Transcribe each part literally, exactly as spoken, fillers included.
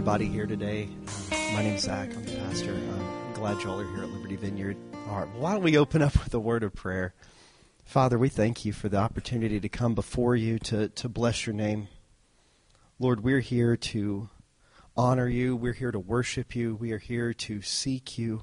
everybody here today. Uh, my name's Zach. I'm the pastor. I'm glad y'all are here at Liberty Vineyard. All right, well, why don't we open up with a word of prayer? Father, we thank you for the opportunity to come before you to, to bless your name. Lord, we're here to honor you. We're here to worship you. We are here to seek you.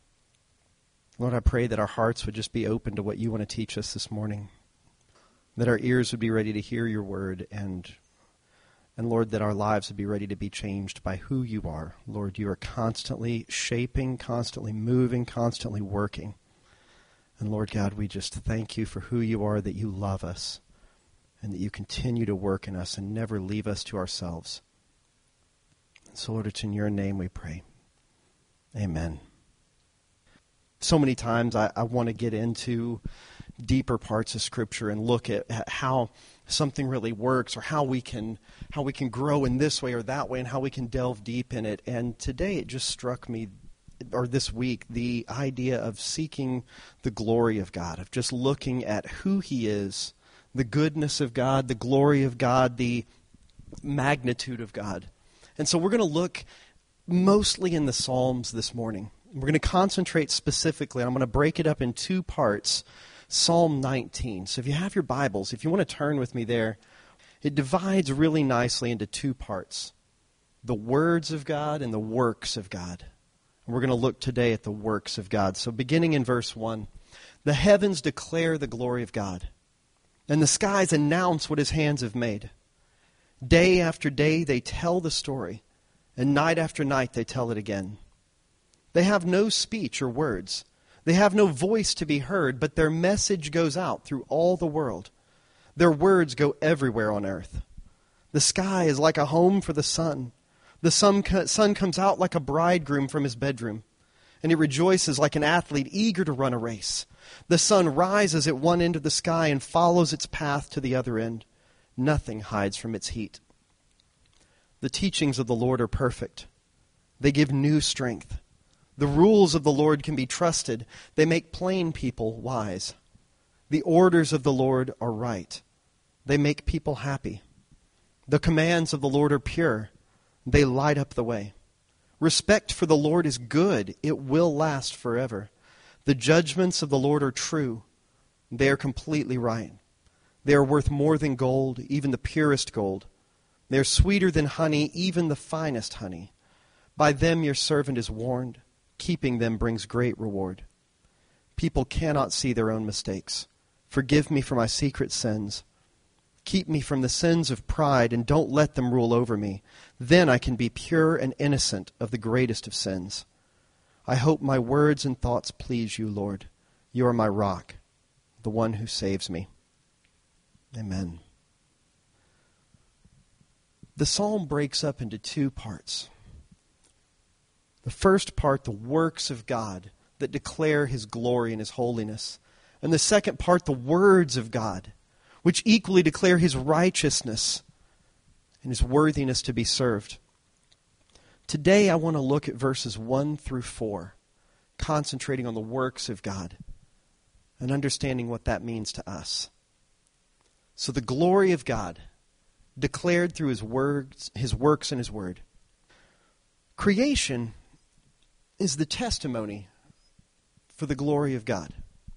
Lord, I pray that our hearts would just be open to what you want to teach us this morning, that our ears would be ready to hear your word, and And Lord, that our lives would be ready to be changed by who you are. Lord, you are constantly shaping, constantly moving, constantly working. And Lord God, we just thank you for who you are, that you love us, and that you continue to work in us and never leave us to ourselves. So Lord, it's in your name we pray. Amen. So many times I, I want to get into deeper parts of Scripture and look at how something really works, or how we can how we can grow in this way or that way, and how we can delve deep in it. And today it just struck me, or this week, the idea of seeking the glory of God, of just looking at who he is, the goodness of God, the glory of God, the magnitude of God. And so we're going to look mostly in the Psalms this morning. We're going to concentrate specifically, and I'm going to break it up in two parts. Psalm nineteen. So if you have your Bibles, if you want to turn with me there, it divides really nicely into two parts: the words of God and the works of God. And we're going to look today at the works of God. So beginning in verse one, the heavens declare the glory of God, and the skies announce what his hands have made. Day after day they tell the story, and night after night they tell it again. They have no speech or words. They have no voice to be heard, but their message goes out through all the world. Their words go everywhere on earth. The sky is like a home for the sun. The sun, sun comes out like a bridegroom from his bedroom, and he rejoices like an athlete eager to run a race. The sun rises at one end of the sky and follows its path to the other end. Nothing hides from its heat. The teachings of the Lord are perfect. They give new strength. The rules of the Lord can be trusted. They make plain people wise. The orders of the Lord are right. They make people happy. The commands of the Lord are pure. They light up the way. Respect for the Lord is good. It will last forever. The judgments of the Lord are true. They are completely right. They are worth more than gold, even the purest gold. They are sweeter than honey, even the finest honey. By them your servant is warned. Keeping them brings great reward. People cannot see their own mistakes. Forgive me for my secret sins. Keep me from the sins of pride, and don't let them rule over me. Then I can be pure and innocent of the greatest of sins. I hope my words and thoughts please you, Lord. You are my rock, the one who saves me. Amen. The psalm breaks up into two parts. The first part, the works of God that declare his glory and his holiness. And the second part, the words of God, which equally declare his righteousness and his worthiness to be served. Today I want to look at verses one through four, concentrating on the works of God and understanding what that means to us. So the glory of God, declared through his words, his works and his word. Creation is the testimony for the glory of God.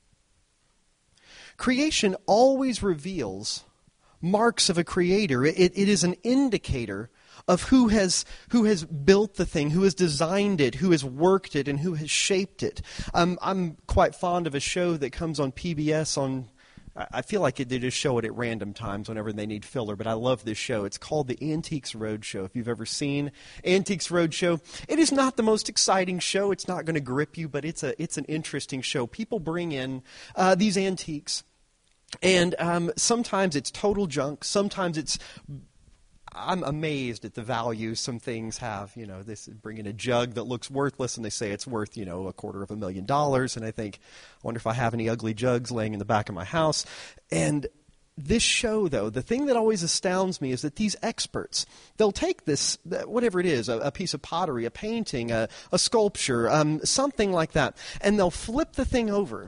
Creation always reveals marks of a creator. It, it is an indicator of who has who has built the thing, who has designed it, who has worked it, and who has shaped it. Um, I'm quite fond of a show that comes on P B S on, I feel like they just show it at random times whenever they need filler, but I love this show. It's called the Antiques Roadshow. If you've ever seen Antiques Roadshow, it is not the most exciting show. It's not going to grip you, but it's a it's an interesting show. People bring in uh, these antiques, and um, sometimes it's total junk. Sometimes it's I'm amazed at the value some things have. You know, this bring in a jug that looks worthless, and they say it's worth, you know, a quarter of a million dollars. And I think, I wonder if I have any ugly jugs laying in the back of my house. And this show, though, the thing that always astounds me is that these experts, they'll take this, whatever it is, a, a piece of pottery, a painting, a, a sculpture, um, something like that, and they'll flip the thing over.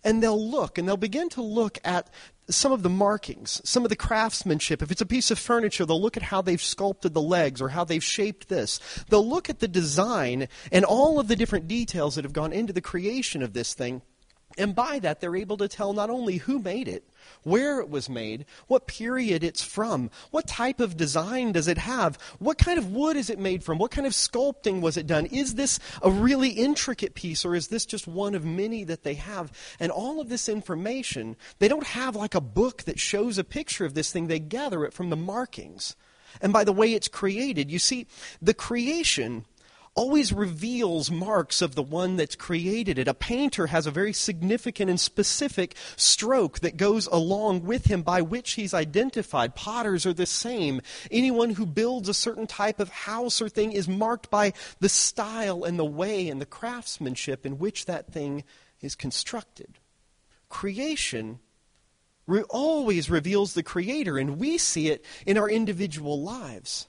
and they'll look, and they'll begin to look at some of the markings, some of the craftsmanship. If it's a piece of furniture, they'll look at how they've sculpted the legs or how they've shaped this. They'll look at the design and all of the different details that have gone into the creation of this thing. And by that, they're able to tell not only who made it, where it was made, what period it's from, what type of design does it have, what kind of wood is it made from, what kind of sculpting was it done, is this a really intricate piece or is this just one of many that they have? And all of this information, they don't have like a book that shows a picture of this thing, they gather it from the markings. And by the way it's created, you see, the creation always reveals marks of the one that's created it. A painter has a very significant and specific stroke that goes along with him by which he's identified. Potters are the same. Anyone who builds a certain type of house or thing is marked by the style and the way and the craftsmanship in which that thing is constructed. Creation re- always reveals the Creator, and we see it in our individual lives.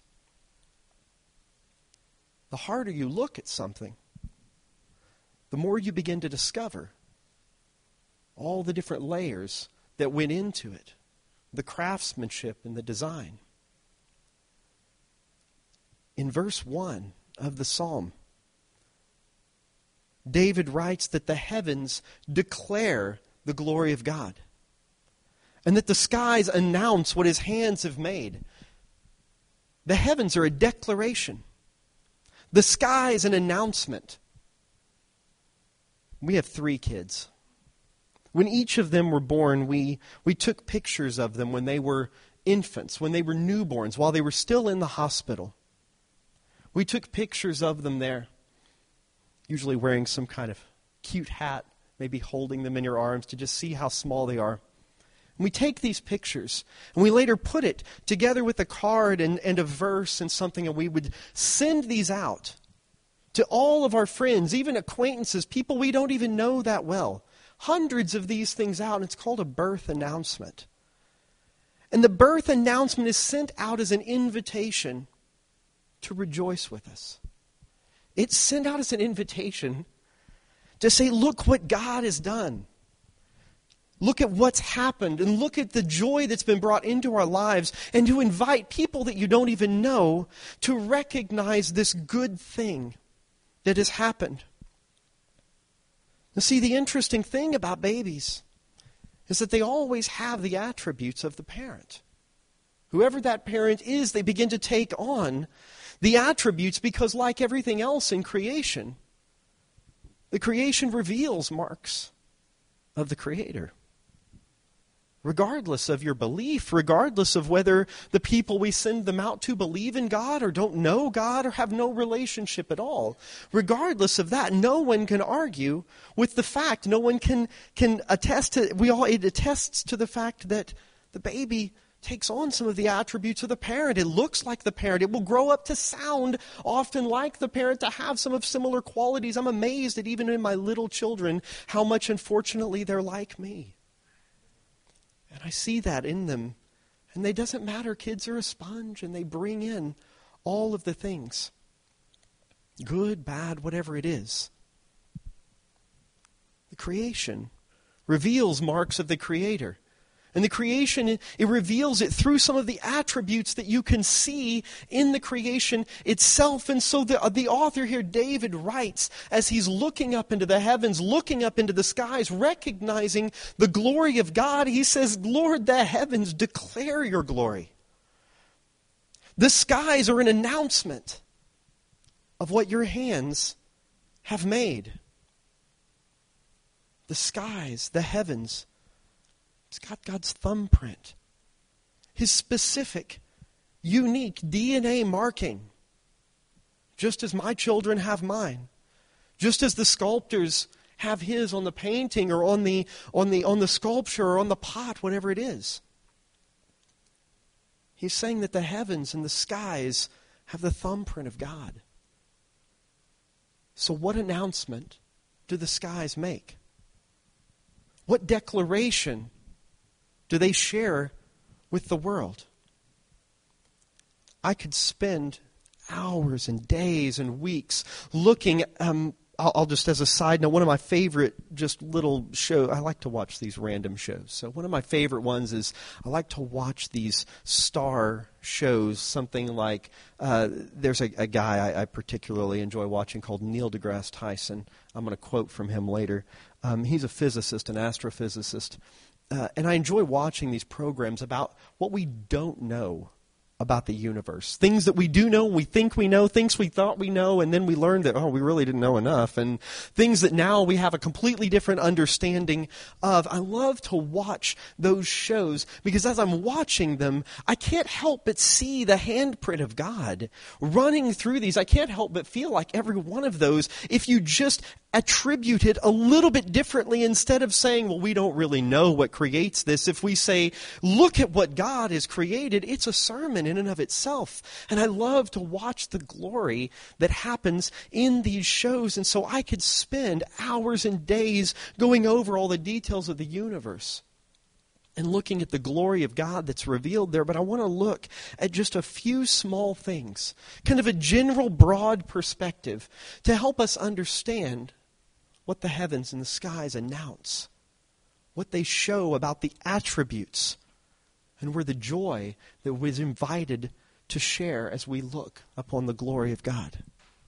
The harder you look at something, the more you begin to discover all the different layers that went into it, the craftsmanship and the design. In verse one of the psalm, David writes that the heavens declare the glory of God, and that the skies announce what his hands have made. The heavens are a declaration. The sky is an announcement. We have three kids. When each of them were born, we, we took pictures of them when they were infants, when they were newborns, while they were still in the hospital. We took pictures of them there, usually wearing some kind of cute hat, maybe holding them in your arms to just see how small they are. And we take these pictures, and we later put it together with a card and, and a verse and something, and we would send these out to all of our friends, even acquaintances, people we don't even know that well. Hundreds of these things out, and it's called a birth announcement. And the birth announcement is sent out as an invitation to rejoice with us. It's sent out as an invitation to say, look what God has done. Look at what's happened, and look at the joy that's been brought into our lives, and to invite people that you don't even know to recognize this good thing that has happened. Now, see, the interesting thing about babies is that they always have the attributes of the parent. Whoever that parent is, they begin to take on the attributes because, like everything else in creation, the creation reveals marks of the Creator. Regardless of your belief, regardless of whether the people we send them out to believe in God or don't know God or have no relationship at all, regardless of that, no one can argue with the fact, no one can, can attest to, we all, it attests to the fact that the baby takes on some of the attributes of the parent. It looks like the parent. It will grow up to sound often like the parent, to have some of similar qualities. I'm amazed at even in my little children how much, unfortunately, they're like me. And I see that in them. And it doesn't matter. Kids are a sponge, and they bring in all of the things. Good, bad, whatever it is. The creation reveals marks of the Creator. And the creation, it reveals it through some of the attributes that you can see in the creation itself. And so the, the author here, David, writes as he's looking up into the heavens, looking up into the skies, recognizing the glory of God. He says, Lord, the heavens declare your glory. The skies are an announcement of what your hands have made. The skies, the heavens, it's got God's thumbprint, His specific, unique D N A marking, just as my children have mine, just as the sculptors have his on the painting or on the on the on the sculpture or on the pot, whatever it is. He's saying that the heavens and the skies have the thumbprint of God. So what announcement do the skies make? What declaration do they share with the world? I could spend hours and days and weeks looking um, I'll, I'll just, as a side note, one of my favorite just little show, I like to watch these random shows. So one of my favorite ones is I like to watch these star shows, something like, uh, there's a, a guy I, I particularly enjoy watching called Neil deGrasse Tyson. I'm going to quote from him later. Um, he's a physicist, an astrophysicist. Uh, and I enjoy watching these programs about what we don't know about the universe. Things that we do know, we think we know, things we thought we know, and then we learned that, oh, we really didn't know enough. And things that now we have a completely different understanding of. I love to watch those shows because as I'm watching them, I can't help but see the handprint of God running through these. I can't help but feel like every one of those, if you just attribute it a little bit differently, instead of saying, well, we don't really know what creates this. If we say, look at what God has created, it's a sermon in and of itself. And I love to watch the glory that happens in these shows. And so I could spend hours and days going over all the details of the universe and looking at the glory of God that's revealed there. But I want to look at just a few small things, kind of a general broad perspective to help us understand what the heavens and the skies announce, what they show about the attributes, and we're the joy that was invited to share as we look upon the glory of God.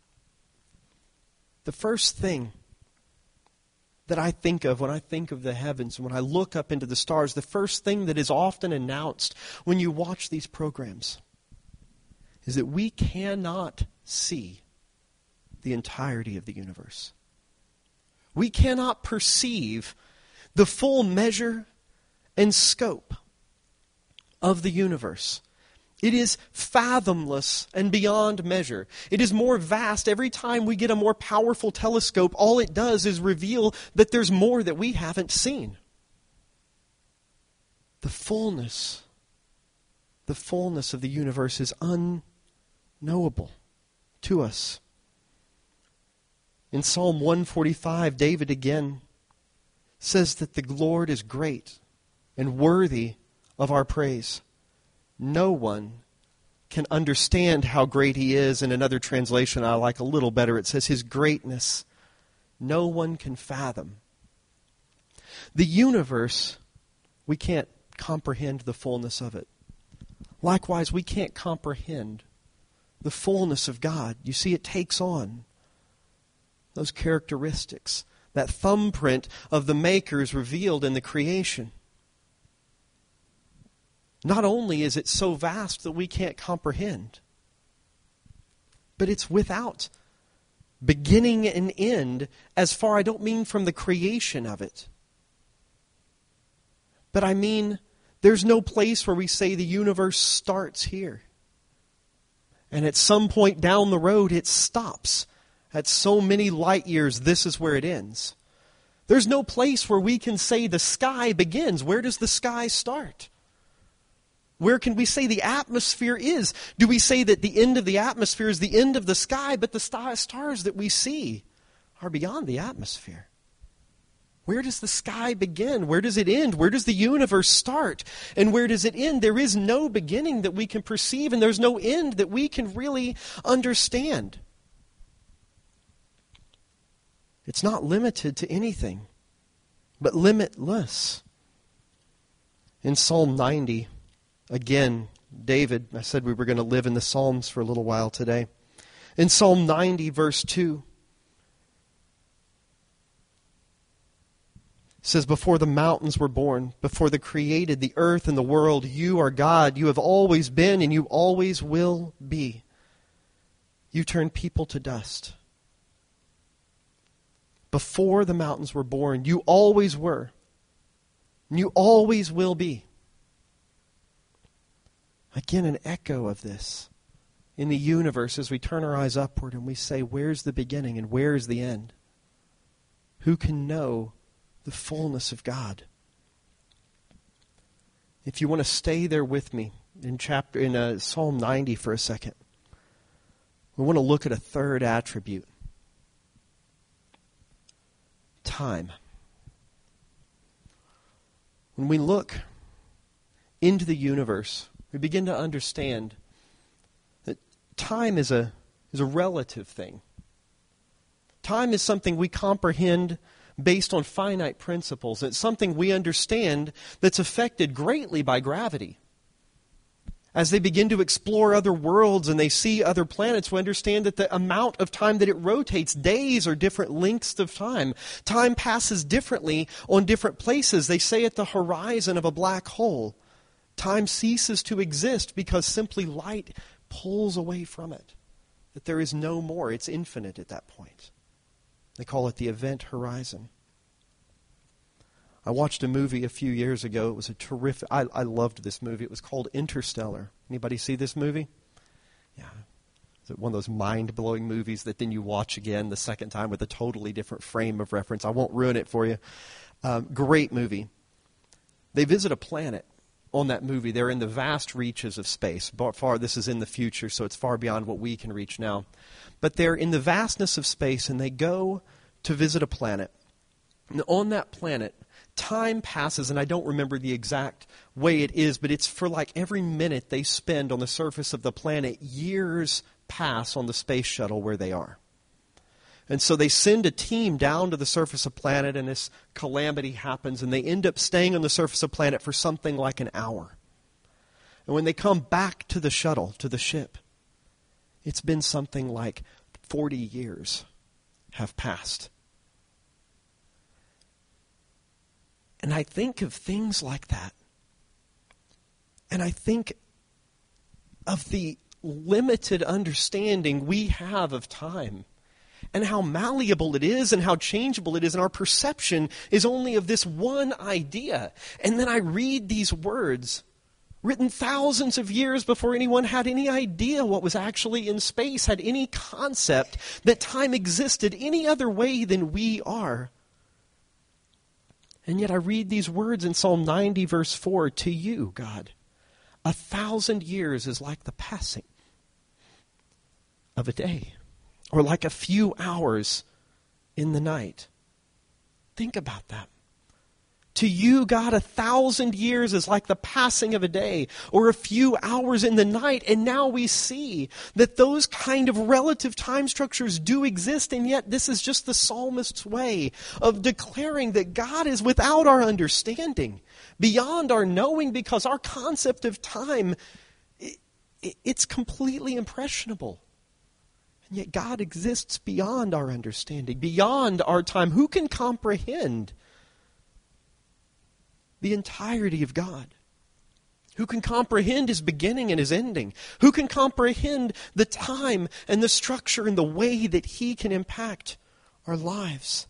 The first thing that I think of when I think of the heavens, when I look up into the stars, the first thing that is often announced when you watch these programs is that we cannot see the entirety of the universe. We cannot perceive the full measure and scope of the universe. It is fathomless and beyond measure. It is more vast. Every time we get a more powerful telescope, all it does is reveal that there's more that we haven't seen. The fullness, the fullness of the universe is unknowable to us. In Psalm one forty-five, David again says that the Lord is great and worthy of our praise. No one can understand how great He is. In another translation I like a little better, it says His greatness no one can fathom. The universe, we can't comprehend the fullness of it. Likewise, we can't comprehend the fullness of God. You see, it takes on those characteristics, that thumbprint of the Maker is revealed in the creation. Not only is it so vast that we can't comprehend, but it's without beginning and end, as far, I don't mean from the creation of it, but I mean there's no place where we say the universe starts here, and at some point down the road it stops. At so many light years, this is where it ends. There's no place where we can say the sky begins. Where does the sky start? Where can we say the atmosphere is? Do we say that the end of the atmosphere is the end of the sky, but the stars that we see are beyond the atmosphere? Where does the sky begin? Where does it end? Where does the universe start? And where does it end? There is no beginning that we can perceive, and there's no end that we can really understand. It's not limited to anything, but limitless. In Psalm ninety, again, David, I said we were going to live in the Psalms for a little while today. In Psalm ninety, verse two, it says, before the mountains were born, before the created the earth and the world, you are God. You have always been and you always will be. You turn people to dust. Before the mountains were born, you always were. And you always will be. Again, an echo of this in the universe as we turn our eyes upward and we say, where's the beginning and where's the end? Who can know the fullness of God? If you want to stay there with me in chapter in uh, Psalm ninety for a second, we want to look at a third attribute. Time. When we look into the universe, we begin to understand that time is a is a relative thing. Time is something we comprehend based on finite principles. It's something we understand that's affected greatly by gravity. As they begin to explore other worlds and they see other planets, we understand that the amount of time that it rotates, days are different lengths of time. Time passes differently on different places. They say at the horizon of a black hole, time ceases to exist because simply light pulls away from it. That there is no more. It's infinite at that point. They call it the event horizon. I watched a movie a few years ago. It was a terrific, I, I loved this movie. It was called Interstellar. Anybody see this movie? Yeah. It's one of those mind-blowing movies that then you watch again the second time with a totally different frame of reference. I won't ruin it for you. Um, great movie. They visit a planet on that movie. They're in the vast reaches of space. Far, this is in the future, so it's far beyond what we can reach now. But they're in the vastness of space, and they go to visit a planet. And on that planet, time passes, and I don't remember the exact way it is, but it's for like every minute they spend on the surface of the planet, years pass on the space shuttle where they are. And so they send a team down to the surface of the planet, and this calamity happens, and they end up staying on the surface of the planet for something like an hour. And when they come back to the shuttle, to the ship, it's been something like forty years have passed. And I think of things like that. And I think of the limited understanding we have of time. And how malleable it is and how changeable it is. And our perception is only of this one idea. And then I read these words written thousands of years before anyone had any idea what was actually in space, had any concept that time existed any other way than we are. And yet I read these words in Psalm ninety, verse four, to you, God, a thousand years is like the passing of a day, or like a few hours in the night. Think about that. To you, God, a thousand years is like the passing of a day or a few hours in the night. And now we see that those kind of relative time structures do exist. And yet this is just the psalmist's way of declaring that God is without our understanding, beyond our knowing, because our concept of time, it's completely impressionable. And yet God exists beyond our understanding, beyond our time. Who can comprehend the entirety of God? Who can comprehend His beginning and His ending? Who can comprehend the time and the structure and the way that He can impact our lives?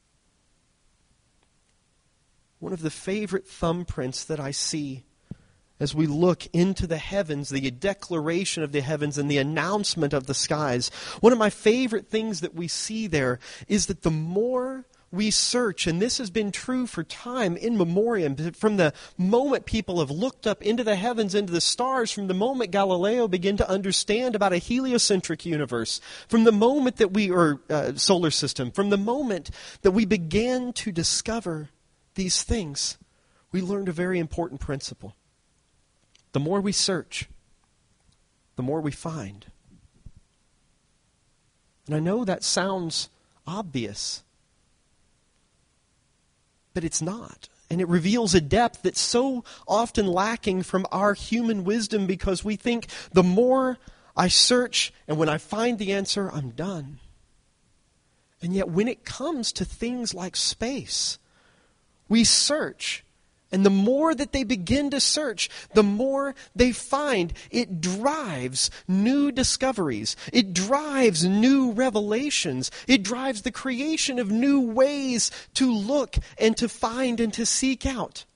One of the favorite thumbprints that I see as we look into the heavens, the declaration of the heavens and the announcement of the skies, one of my favorite things that we see there is that the more we search, and this has been true for time in memoriam, from the moment people have looked up into the heavens, into the stars, from the moment Galileo began to understand about a heliocentric universe, from the moment that we, or uh, solar system, from the moment that we began to discover these things, we learned a very important principle. The more we search, the more we find. And I know that sounds obvious, but it's not. And it reveals a depth that's so often lacking from our human wisdom, because we think the more I search and when I find the answer, I'm done. And yet when it comes to things like space, we search. And the more that they begin to search, the more they find. It drives new discoveries. It drives new revelations. It drives the creation of new ways to look and to find and to seek out.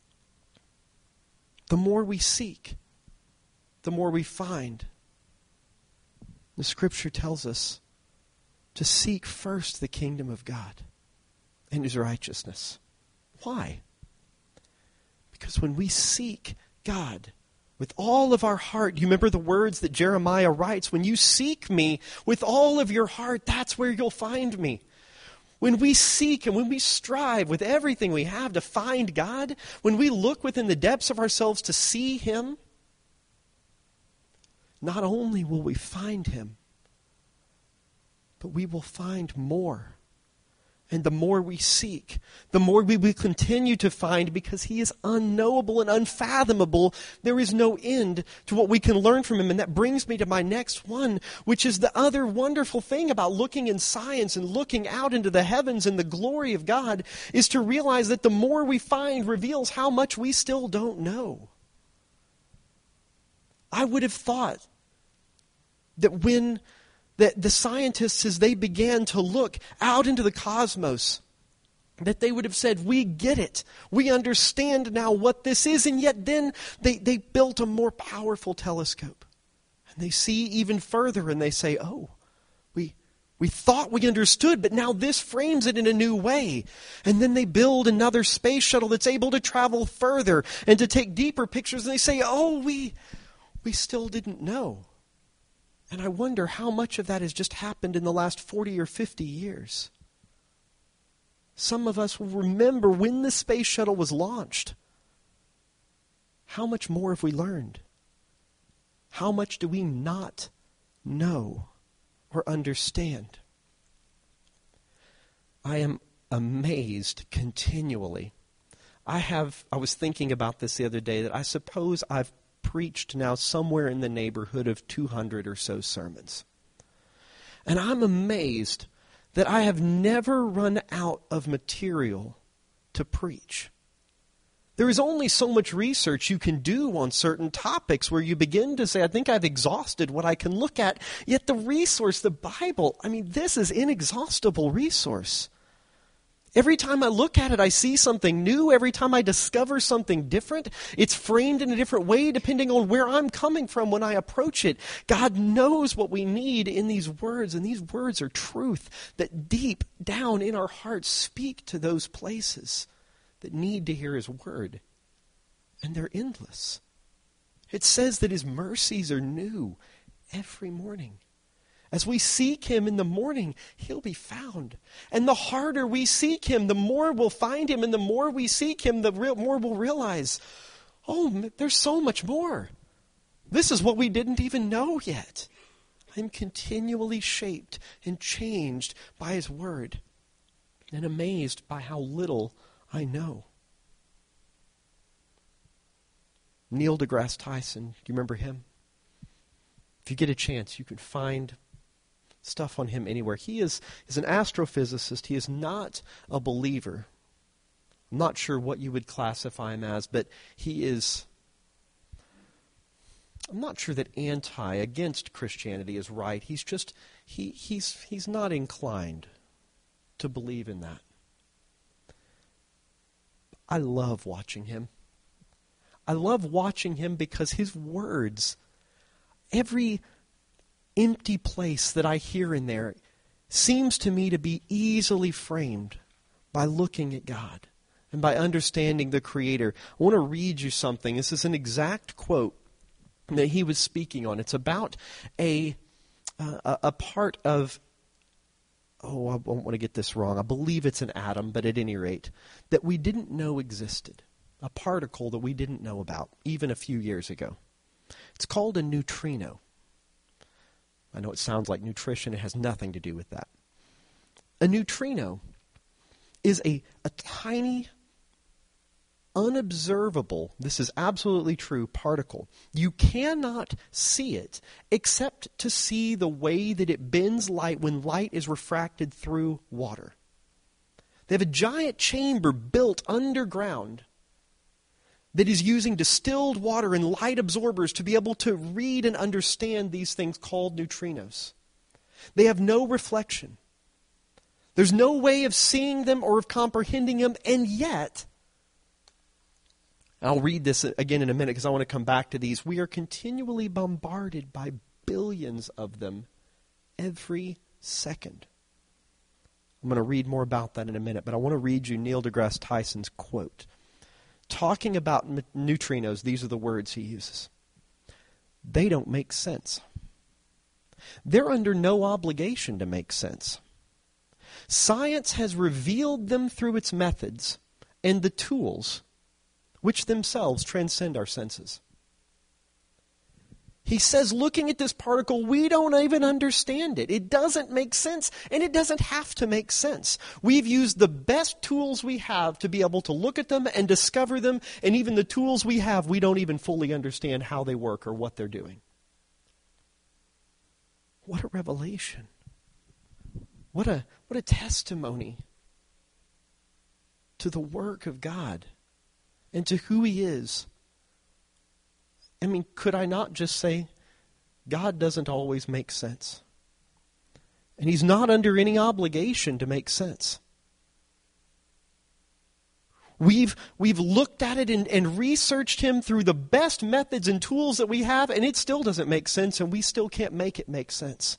The more we seek, the more we find. The Scripture tells us to seek first the kingdom of God and His righteousness. Why? Because when we seek God with all of our heart, you remember the words that Jeremiah writes, when you seek me with all of your heart, that's where you'll find me. When we seek and when we strive with everything we have to find God, when we look within the depths of ourselves to see Him, not only will we find Him, but we will find more. And the more we seek, the more we will continue to find, because he is unknowable and unfathomable. There is no end to what we can learn from him. And that brings me to my next one, which is the other wonderful thing about looking in science and looking out into the heavens and the glory of God, is to realize that the more we find reveals how much we still don't know. I would have thought that when that the scientists, as they began to look out into the cosmos, that they would have said, we get it. We understand now what this is. And yet then they, they built a more powerful telescope. And they see even further and they say, oh, we, we thought we understood, but now this frames it in a new way. And then they build another space shuttle that's able to travel further and to take deeper pictures. And they say, oh, we, we still didn't know. And I wonder how much of that has just happened in the last forty or fifty years. Some of us will remember when the space shuttle was launched. How much more have we learned? How much do we not know or understand? I am amazed continually. I have, I was thinking about this the other day, that I suppose I've preached now somewhere in the neighborhood of two hundred or so sermons. And I'm amazed that I have never run out of material to preach. There is only so much research you can do on certain topics where you begin to say, I think I've exhausted what I can look at. Yet the resource, the Bible, I mean, this is inexhaustible resource. Every time I look at it, I see something new. Every time I discover something different, it's framed in a different way depending on where I'm coming from when I approach it. God knows what we need in these words, and these words are truth that deep down in our hearts speak to those places that need to hear his word. And they're endless. It says that his mercies are new every morning. As we seek him in the morning, he'll be found. And the harder we seek him, the more we'll find him. And the more we seek him, the real, more we'll realize, oh, there's so much more. This is what we didn't even know yet. I'm continually shaped and changed by his word, and amazed by how little I know. Neil deGrasse Tyson, do you remember him? If you get a chance, you can find stuff on him anywhere. He is, is an astrophysicist. He is not a believer. I'm not sure what you would classify him as, but he is, I'm not sure that anti, against Christianity is right. He's just, he, he's, he's not inclined to believe in that. I love watching him. I love watching him because his words, every empty place that I hear in there seems to me to be easily framed by looking at God and by understanding the Creator. I want to read you something. This is an exact quote that he was speaking on. It's about a uh, a part of, oh, I don't want to get this wrong. I believe it's an atom, but at any rate, that we didn't know existed. A particle that we didn't know about even a few years ago. It's called a neutrino. I know it sounds like nutrition. It has nothing to do with that. A neutrino is a, a tiny, unobservable, this is absolutely true, particle. You cannot see it except to see the way that it bends light when light is refracted through water. They have a giant chamber built underground that is using distilled water and light absorbers to be able to read and understand these things called neutrinos. They have no reflection. There's no way of seeing them or of comprehending them, and yet, I'll read this again in a minute because I want to come back to these. We are continually bombarded by billions of them every second. I'm going to read more about that in a minute, but I want to read you Neil deGrasse Tyson's quote. Talking about neutrinos, these are the words he uses. They don't make sense. They're under no obligation to make sense. Science has revealed them through its methods and the tools which themselves transcend our senses. He says, looking at this particle, we don't even understand it. It doesn't make sense, and it doesn't have to make sense. We've used the best tools we have to be able to look at them and discover them, and even the tools we have, we don't even fully understand how they work or what they're doing. What a revelation. What a, what a testimony to the work of God and to who He is. I mean, could I not just say, God doesn't always make sense? And He's not under any obligation to make sense. We've, we've looked at it and, and researched Him through the best methods and tools that we have, and it still doesn't make sense, and we still can't make it make sense.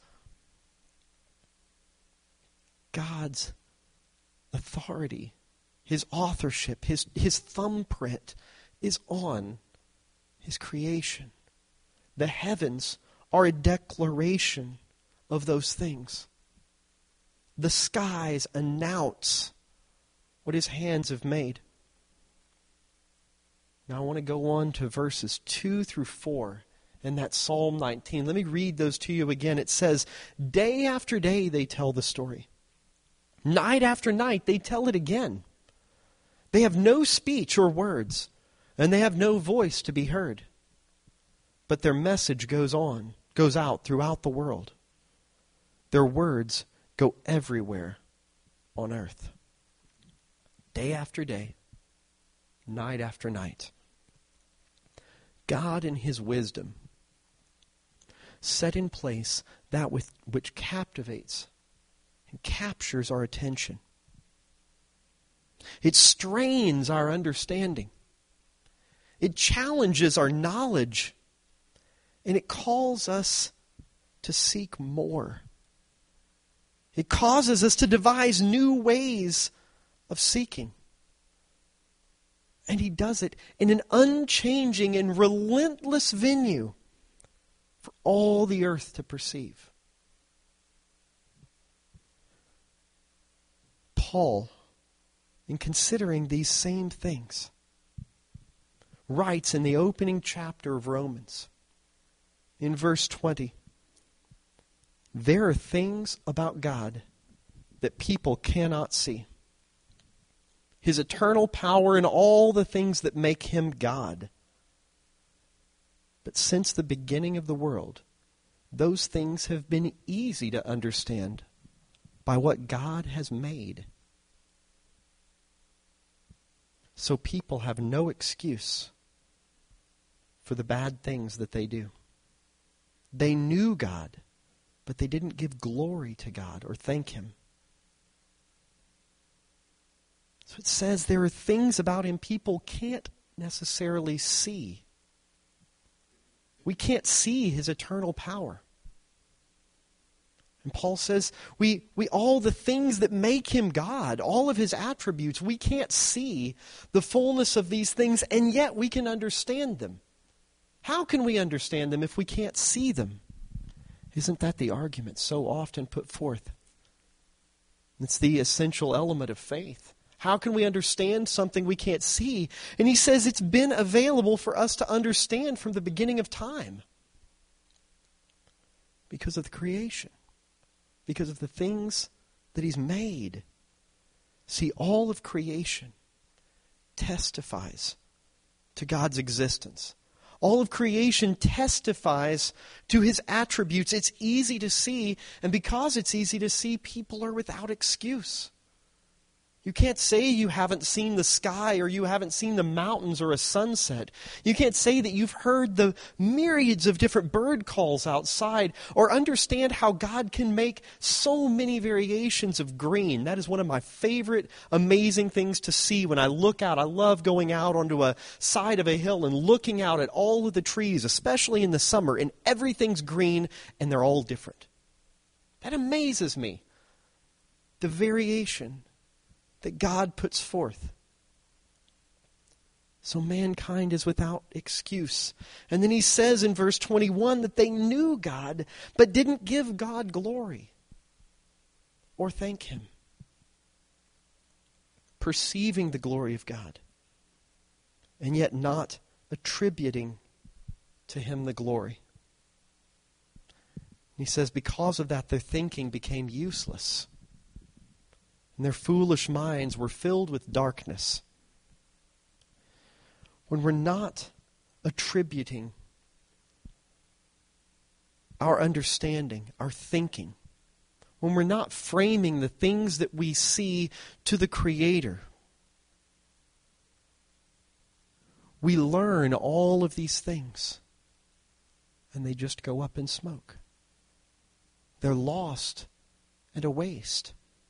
God's authority, His authorship, His, His thumbprint is on His creation. The heavens are a declaration of those things. The skies announce what His hands have made. Now I want to go on to verses two through four in that Psalm nineteen. Let me read those to you again. It says, day after day they tell the story. Night after night they tell it again. They have no speech or words, and they have no voice to be heard. But their message goes on, goes out throughout the world. Their words go everywhere on earth. Day after day, night after night. God in His wisdom set in place that with, which captivates and captures our attention. It strains our understanding. It challenges our knowledge. And it calls us to seek more. It causes us to devise new ways of seeking. And He does it in an unchanging and relentless venue for all the earth to perceive. Paul, in considering these same things, writes in the opening chapter of Romans, in verse twenty, there are things about God that people cannot see. His eternal power and all the things that make Him God. But since the beginning of the world, those things have been easy to understand by what God has made. So people have no excuse for the bad things that they do. They knew God, but they didn't give glory to God or thank Him. So it says there are things about Him people can't necessarily see. We can't see His eternal power. And Paul says, we, we all the things that make Him God, all of His attributes, we can't see the fullness of these things, and yet we can understand them. How can we understand them if we can't see them? Isn't that the argument so often put forth? It's the essential element of faith. How can we understand something we can't see? And he says it's been available for us to understand from the beginning of time. Because of the creation. Because of the things that He's made. See, all of creation testifies to God's existence. All of creation testifies to His attributes. It's easy to see, and because it's easy to see, people are without excuse. You can't say you haven't seen the sky or you haven't seen the mountains or a sunset. You can't say that you've heard the myriads of different bird calls outside or understand how God can make so many variations of green. That is one of my favorite amazing things to see when I look out. I love going out onto a side of a hill and looking out at all of the trees, especially in the summer, and everything's green and they're all different. That amazes me. The variation that God puts forth. So mankind is without excuse. And then he says in verse twenty-one that they knew God, but didn't give God glory or thank Him. Perceiving the glory of God, and yet not attributing to Him the glory. he says, because of that, their thinking became useless. And their foolish minds were filled with darkness. When we're not attributing our understanding, our thinking, when we're not framing the things that we see to the Creator, we learn all of these things, and they just go up in smoke. They're lost and a waste.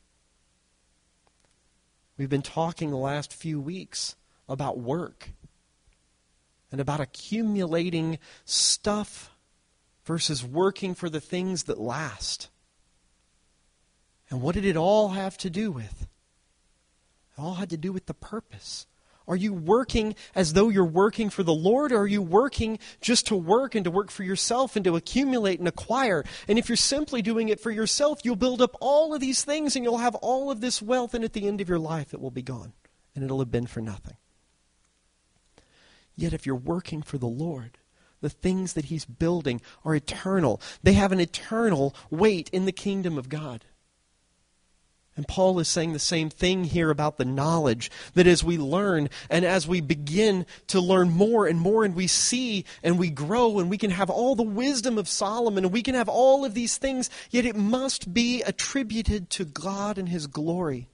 We've been talking the last few weeks about work and about accumulating stuff versus working for the things that last. And what did it all have to do with? It all had to do with the purpose. Are you working as though you're working for the Lord, or are you working just to work and to work for yourself and to accumulate and acquire? And if you're simply doing it for yourself, you'll build up all of these things and you'll have all of this wealth, and at the end of your life it will be gone and it'll have been for nothing. Yet if you're working for the Lord, the things that He's building are eternal. They have an eternal weight in the kingdom of God. And Paul is saying the same thing here about the knowledge, that as we learn and as we begin to learn more and more, and we see and we grow, and we can have all the wisdom of Solomon, and we can have all of these things, yet it must be attributed to God and His glory.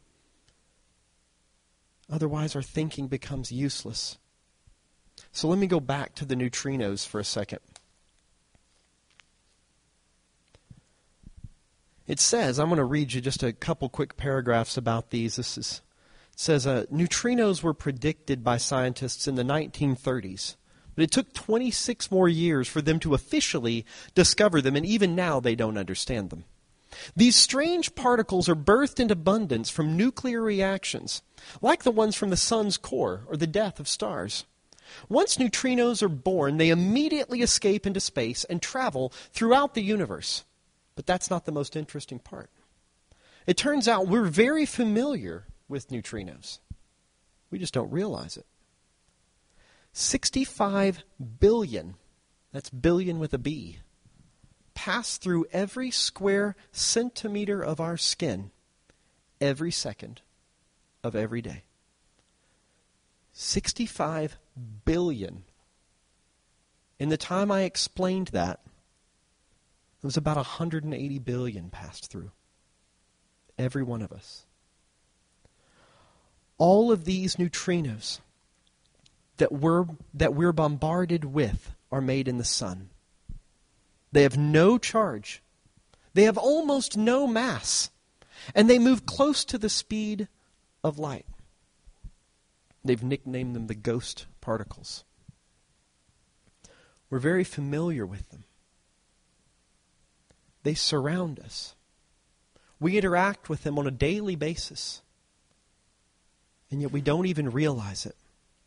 Otherwise our thinking becomes useless. So let me go back to the neutrinos for a second. It says, I'm going to read you just a couple quick paragraphs about these. This is, it says, uh, neutrinos were predicted by scientists in the nineteen thirties. But it took twenty-six more years for them to officially discover them, and even now they don't understand them. These strange particles are birthed in abundance from nuclear reactions, like the ones from the sun's core or the death of stars. Once neutrinos are born, they immediately escape into space and travel throughout the universe. But that's not the most interesting part. It turns out we're very familiar with neutrinos. We just don't realize it. sixty-five billion, that's billion with a B, pass through every square centimeter of our skin every second of every day. sixty-five billion. In the time I explained that, it was about one hundred eighty billion passed through. Every one of us. All of these neutrinos that we're, that we're bombarded with are made in the sun. They have no charge. They have almost no mass. And they move close to the speed of light. They've nicknamed them the ghost particles. We're very familiar with them. They surround us. We interact with them on a daily basis. And yet we don't even realize it.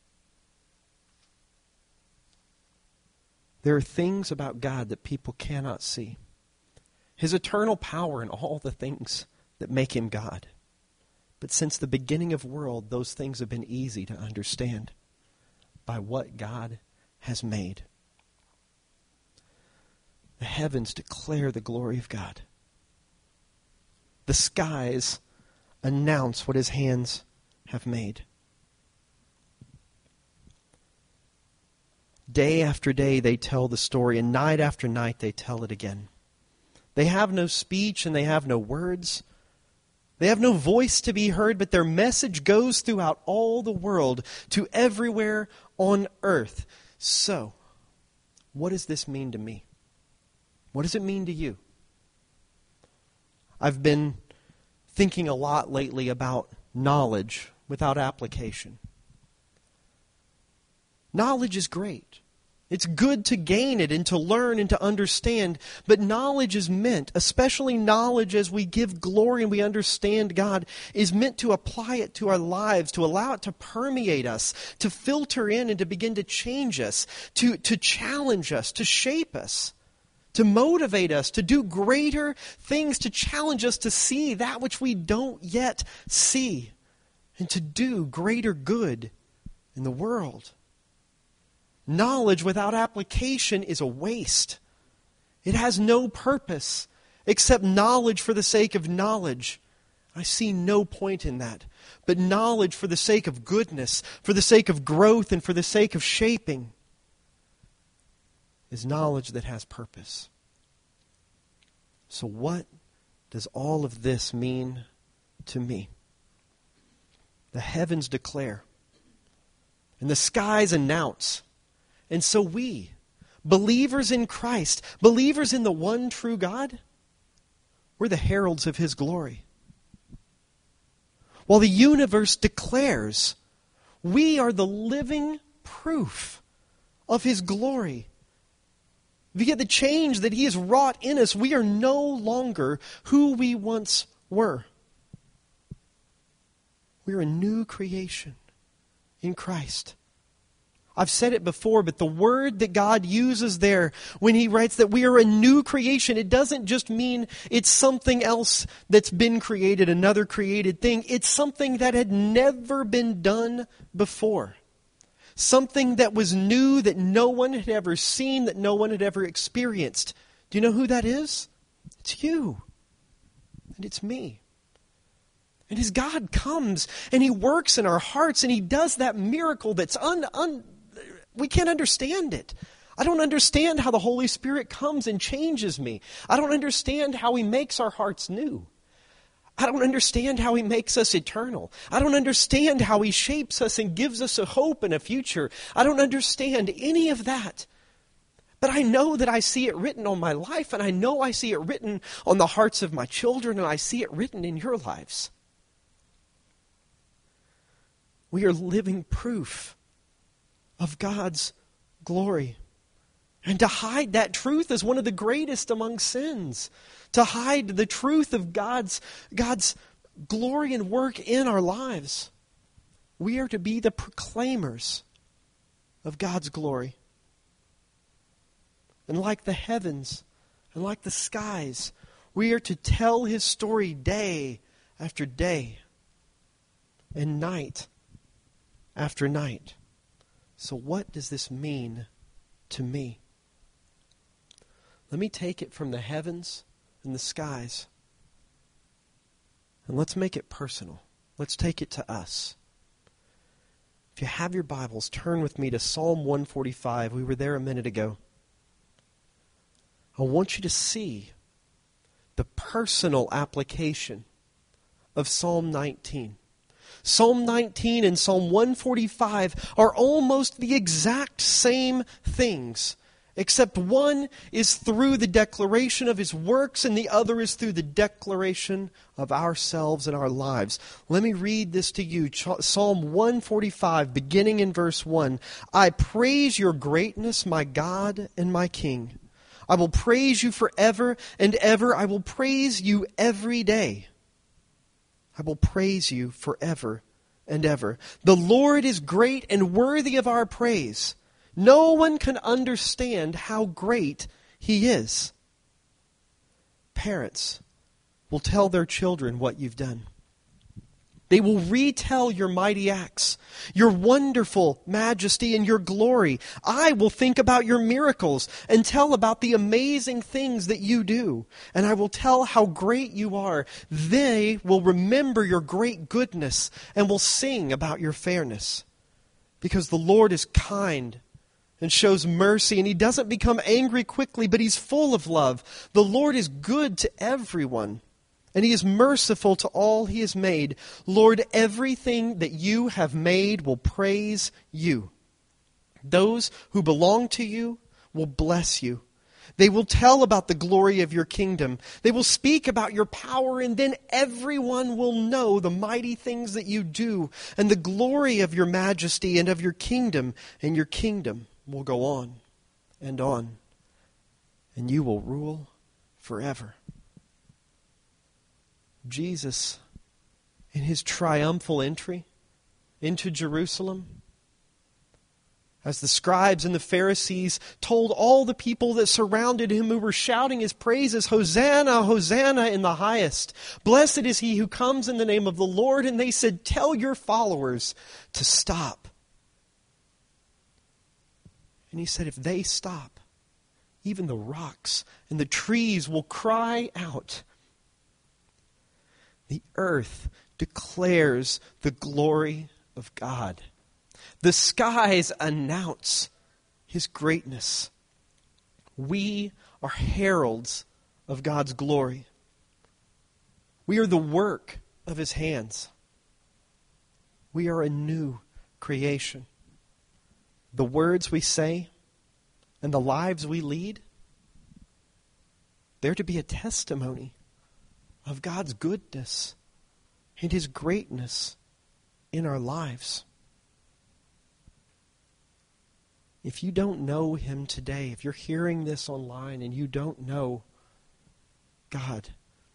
There are things about God that people cannot see. His eternal power and all the things that make Him God. But since the beginning of the world, those things have been easy to understand by what God has made. The heavens declare the glory of God. The skies announce what His hands have made. Day after day they tell the story, and night after night they tell it again. They have no speech and they have no words. They have no voice to be heard, but their message goes throughout all the world, to everywhere on earth. So, what does this mean to me? What does it mean to you? I've been thinking a lot lately about knowledge without application. Knowledge is great. It's good to gain it and to learn and to understand, but knowledge is meant, especially knowledge as we give glory and we understand God, is meant to apply it to our lives, to allow it to permeate us, to filter in and to begin to change us, to, to challenge us, to shape us, to motivate us, to do greater things, to challenge us to see that which we don't yet see, and to do greater good in the world. Knowledge without application is a waste. It has no purpose except knowledge for the sake of knowledge. I see no point in that. But knowledge for the sake of goodness, for the sake of growth, and for the sake of shaping is knowledge that has purpose. So what does all of this mean to me? The heavens declare, and the skies announce, and so we, believers in Christ, believers in the one true God, we're the heralds of His glory. While the universe declares, we are the living proof of His glory. Via the change that He has wrought in us, we are no longer who we once were. We're a new creation in Christ. I've said it before, but the word that God uses there when He writes that we are a new creation, it doesn't just mean it's something else that's been created, another created thing. It's something that had never been done before. Something that was new, that no one had ever seen, that no one had ever experienced. Do you know who that is? It's you. And it's me. And as God comes and He works in our hearts and He does that miracle that's un, un we can't understand it. I don't understand how the Holy Spirit comes and changes me. I don't understand how He makes our hearts new. I don't understand how He makes us eternal. I don't understand how He shapes us and gives us a hope and a future. I don't understand any of that. But I know that I see it written on my life, and I know I see it written on the hearts of my children, and I see it written in your lives. We are living proof of God's glory. And to hide that truth is one of the greatest among sins. To hide the truth of God's, God's glory and work in our lives. We are to be the proclaimers of God's glory. And like the heavens and like the skies, we are to tell His story day after day and night after night. So what does this mean to me? Let me take it from the heavens and the skies, and let's make it personal. Let's take it to us. If you have your Bibles, turn with me to Psalm one forty-five. We were there a minute ago. I want you to see the personal application of Psalm nineteen. Psalm nineteen and Psalm one forty-five are almost the exact same things, except one is through the declaration of His works and the other is through the declaration of ourselves and our lives. Let me read this to you. Psalm one forty-five, beginning in verse one. I praise your greatness, my God and my King. I will praise you forever and ever. I will praise you every day. I will praise you forever and ever. The Lord is great and worthy of our praise. No one can understand how great He is. Parents will tell their children what you've done. They will retell your mighty acts, your wonderful majesty and your glory. I will think about your miracles and tell about the amazing things that you do. And I will tell how great you are. They will remember your great goodness and will sing about your fairness. Because the Lord is kind and shows mercy, and He doesn't become angry quickly, but He's full of love. The Lord is good to everyone, and He is merciful to all He has made. Lord, everything that you have made will praise you. Those who belong to you will bless you. They will tell about the glory of your kingdom. They will speak about your power, and then everyone will know the mighty things that you do and the glory of your majesty and of your kingdom. And your kingdom will go on and on, and you will rule forever. Jesus, in His triumphal entry into Jerusalem, as the scribes and the Pharisees told all the people that surrounded Him who were shouting His praises, Hosanna, Hosanna in the highest. Blessed is He who comes in the name of the Lord. And they said, tell your followers to stop. And He said, if they stop, even the rocks and the trees will cry out. The earth declares the glory of God. The skies announce His greatness. We are heralds of God's glory. We are the work of His hands. We are a new creation. The words we say and the lives we lead, they're to be a testimony of God's goodness and His greatness in our lives. If you don't know Him today, if you're hearing this online and you don't know God,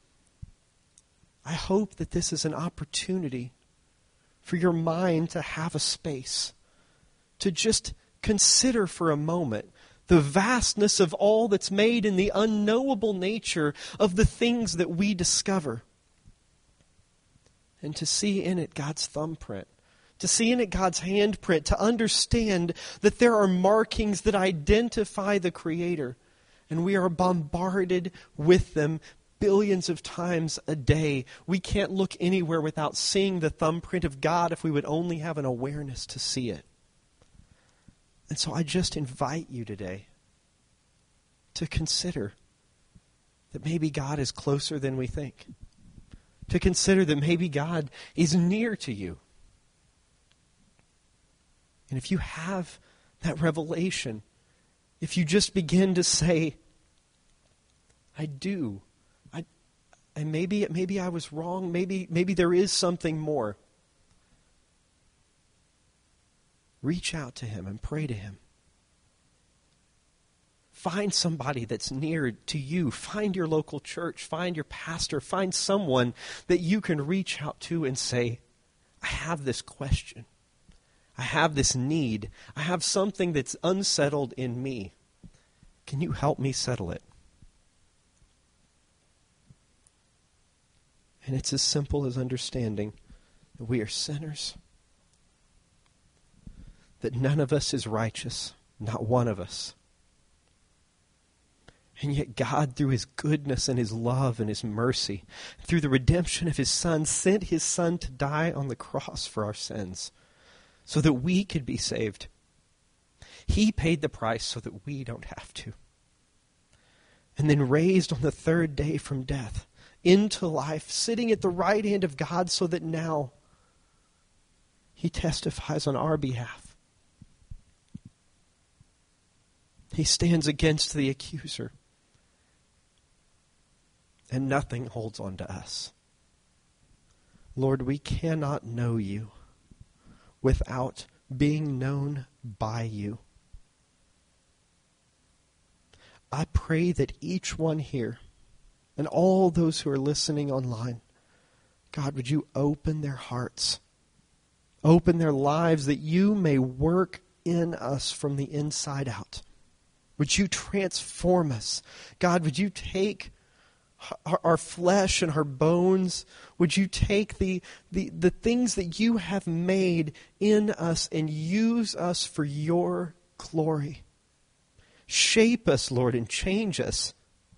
I hope that this is an opportunity for your mind to have a space to just consider for a moment the vastness of all that's made and the unknowable nature of the things that we discover. And to see in it God's thumbprint, to see in it God's handprint, to understand that there are markings that identify the Creator, and we are bombarded with them billions of times a day. We can't look anywhere without seeing the thumbprint of God if we would only have an awareness to see it. And so I just invite you today to consider that maybe God is closer than we think. To consider that maybe God is near to you. And if you have that revelation, if you just begin to say, I do, I, and maybe maybe I was wrong, maybe maybe there is something more. Reach out to Him and pray to Him. Find somebody that's near to you. Find your local church. Find your pastor. Find someone that you can reach out to and say, I have this question. I have this need. I have something that's unsettled in me. Can you help me settle it? And it's as simple as understanding that we are sinners, that none of us is righteous, not one of us. And yet God, through His goodness and His love and His mercy, through the redemption of His Son, sent His Son to die on the cross for our sins so that we could be saved. He paid the price so that we don't have to. And then raised on the third day from death into life, sitting at the right hand of God so that now He testifies on our behalf. He stands against the accuser. And nothing holds on to us. Lord, we cannot know You without being known by You. I pray that each one here and all those who are listening online, God, would You open their hearts, open their lives that You may work in us from the inside out. Would You transform us? God, would You take our, our flesh and our bones? Would You take the, the, the things that You have made in us and use us for Your glory? Shape us, Lord, and change us.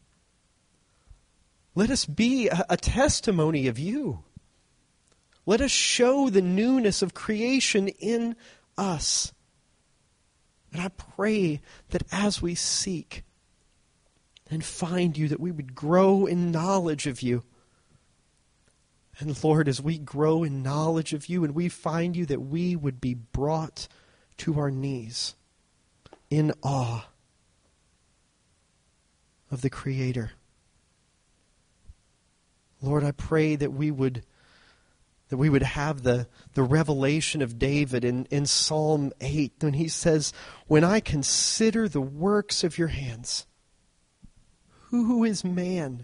Let us be a, a testimony of You. Let us show the newness of creation in us. And I pray that as we seek and find You, that we would grow in knowledge of You. And Lord, as we grow in knowledge of You and we find You, that we would be brought to our knees in awe of the Creator. Lord, I pray that we would that we would have the, the revelation of David in, in Psalm eight when he says, when I consider the works of Your hands, who is man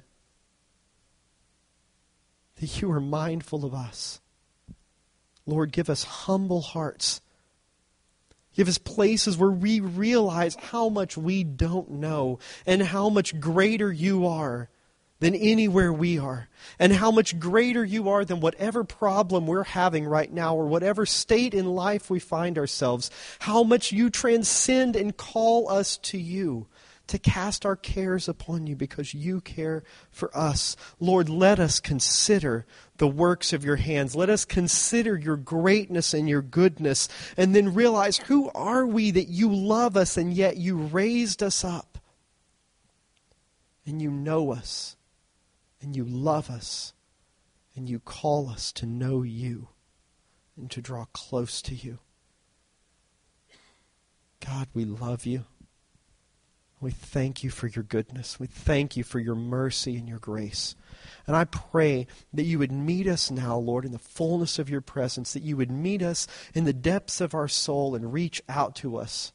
that You are mindful of us? Lord, give us humble hearts. Give us places where we realize how much we don't know and how much greater You are than anywhere we are, and how much greater You are than whatever problem we're having right now or whatever state in life we find ourselves, how much You transcend and call us to You, to cast our cares upon you because you care for us. Lord, let us consider the works of your hands. Let us consider your greatness and your goodness, and then realize, who are we that you love us and yet you raised us up? And you know us, and you love us, and you call us to know you and to draw close to you. God, we love you. We thank you for your goodness. We thank you for your mercy and your grace. And I pray that you would meet us now, Lord, in the fullness of your presence, that you would meet us in the depths of our soul and reach out to us.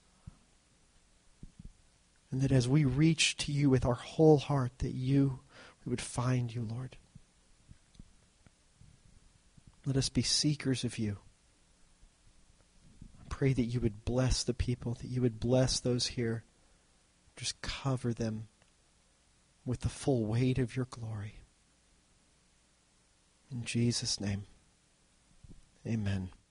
And that as we reach to you with our whole heart, that you, we would find you, Lord. Let us be seekers of you. I pray that you would bless the people, that you would bless those here. Just cover them with the full weight of your glory. In Jesus' name, amen.